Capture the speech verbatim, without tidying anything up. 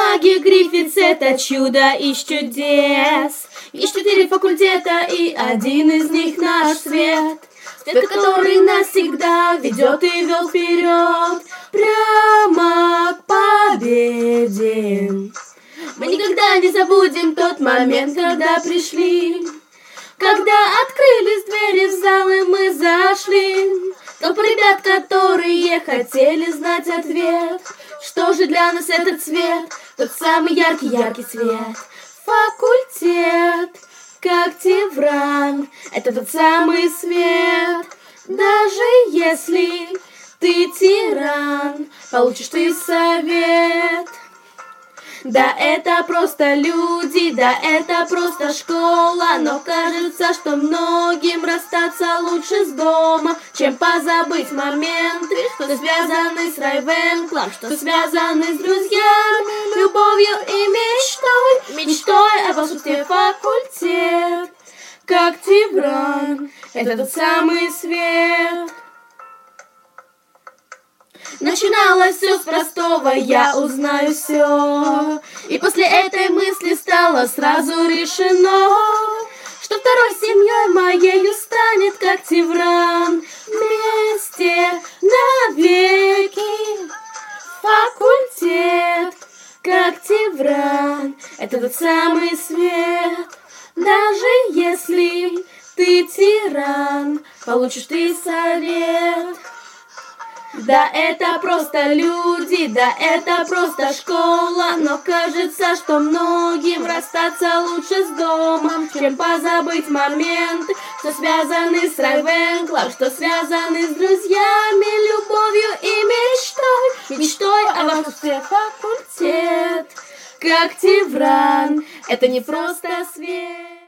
Магия Гриффитс — это чудо из чудес. Есть четыре факультета, и один из них наш свет. Свет, который нас всегда ведет и вел вперед, прямо к победе. Мы никогда не забудем тот момент, когда пришли, когда открылись двери в зал, и мы зашли. Толпа ребят, которые хотели знать ответ. Что же для нас этот цвет? Тот самый яркий-яркий свет. Факультет Когтевран — это тот самый свет. Даже если ты тиран, получишь ты совет. Да, это просто люди, да, это просто школа, но кажется, что многим расстаться лучше с дома, чем позабыть моменты, что связаны с Рейвенклом, что связаны с друзьями, любовью и мечтой, мечтой о волшебстве. Факультет Когтевран — это тот самый свет. Начиналось все с простого, я узнаю все. И после этой мысли стало сразу решено, что второй семьей моею станет Когтевран. Вместе навеки. Факультет Когтевран — это тот самый свет. Даже если ты тиран, получишь ты совет. Да, это просто люди, да, это просто школа, но кажется, что многим расстаться лучше с домом, чем позабыть моменты, что связаны с Рейвенклом, что связаны с друзьями, любовью и мечтой, мечтой о волшебстве. Факультет Когтевран — это не просто свет.